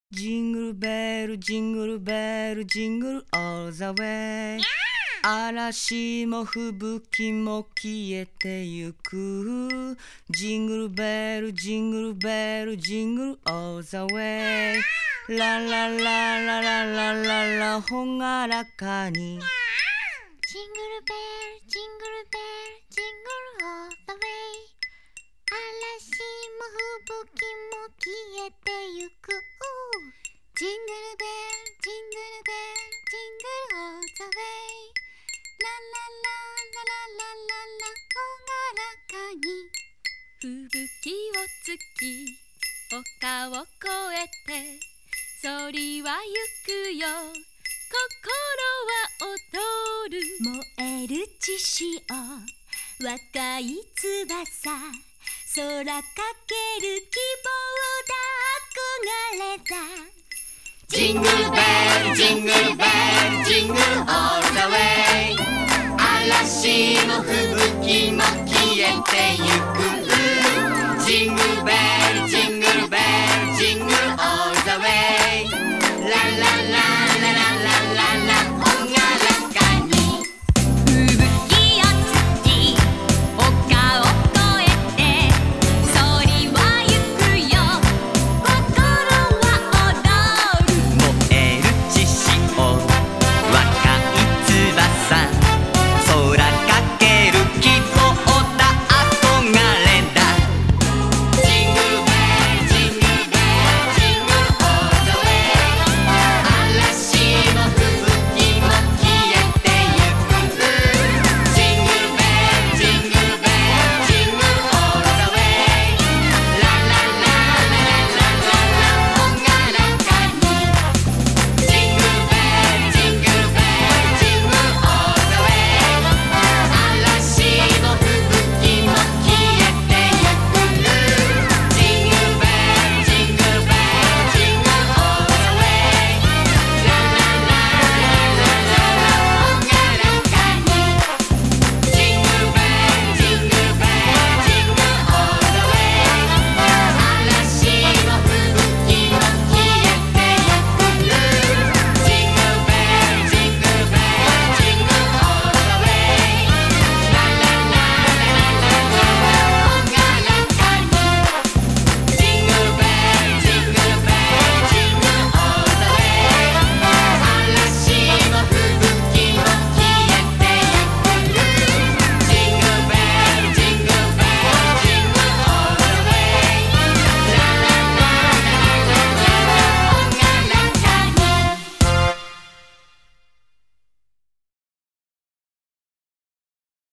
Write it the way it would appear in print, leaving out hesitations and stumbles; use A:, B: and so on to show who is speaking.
A: ジングルベルジングルベルジングルオールザウェイ。嵐も吹雪も消えてゆく。ジングルベルジングルベルジングルオールザウェイ。ララララララララほがらかに。
B: ジングルベルジングルベルジングルオールザウェイ。嵐も吹雪も消えてゆく。ジングルベルジングルベルジングルオールザウェイ。ララララララララほがらかに。
C: 吹雪をつき丘を越えて鳥は行くよ、心は踊る。
B: 燃える血潮若い翼、空かける希望だ憧れだ。
A: ジングルベルジングルベルジングルオールザウェイ。嵐も吹雪も消えてゆく。ジングルベル